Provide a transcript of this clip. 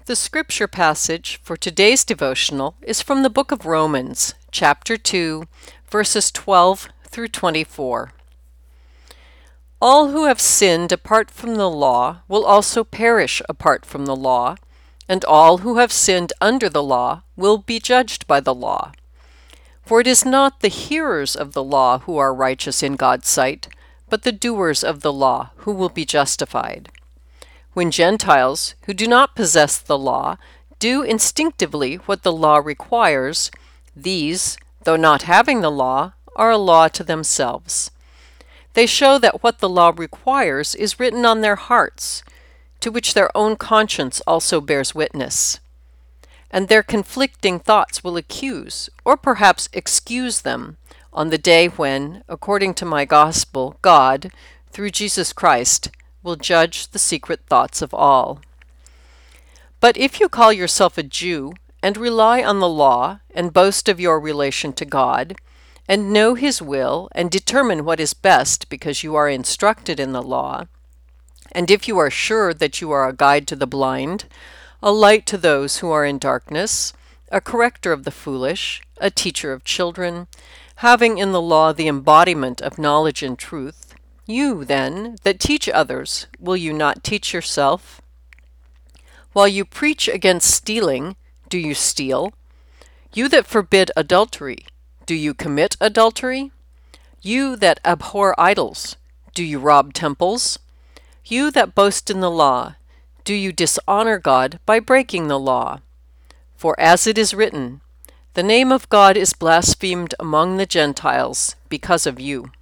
The scripture passage for today's devotional is from the book of Romans, chapter 2, verses 12 through 24. All who have sinned apart from the law will also perish apart from the law, and all who have sinned under the law will be judged by the law. For it is not the hearers of the law who are righteous in God's sight, but the doers of the law who will be justified. When Gentiles, who do not possess the law, do instinctively what the law requires, these, though not having the law, are a law to themselves. They show that what the law requires is written on their hearts, to which their own conscience also bears witness. And their conflicting thoughts will accuse, or perhaps excuse them, on the day when, according to my gospel, God, through Jesus Christ, will judge the secret thoughts of all. But if you call yourself a Jew, and rely on the law, and boast of your relation to God, and know His will, and determine what is best because you are instructed in the law, and if you are sure that you are a guide to the blind, a light to those who are in darkness, a corrector of the foolish, a teacher of children, having in the law the embodiment of knowledge and truth, you, then, that teach others, will you not teach yourself? While you preach against stealing, do you steal? You that forbid adultery, do you commit adultery? You that abhor idols, do you rob temples? You that boast in the law, do you dishonor God by breaking the law? For as it is written, the name of God is blasphemed among the Gentiles because of you.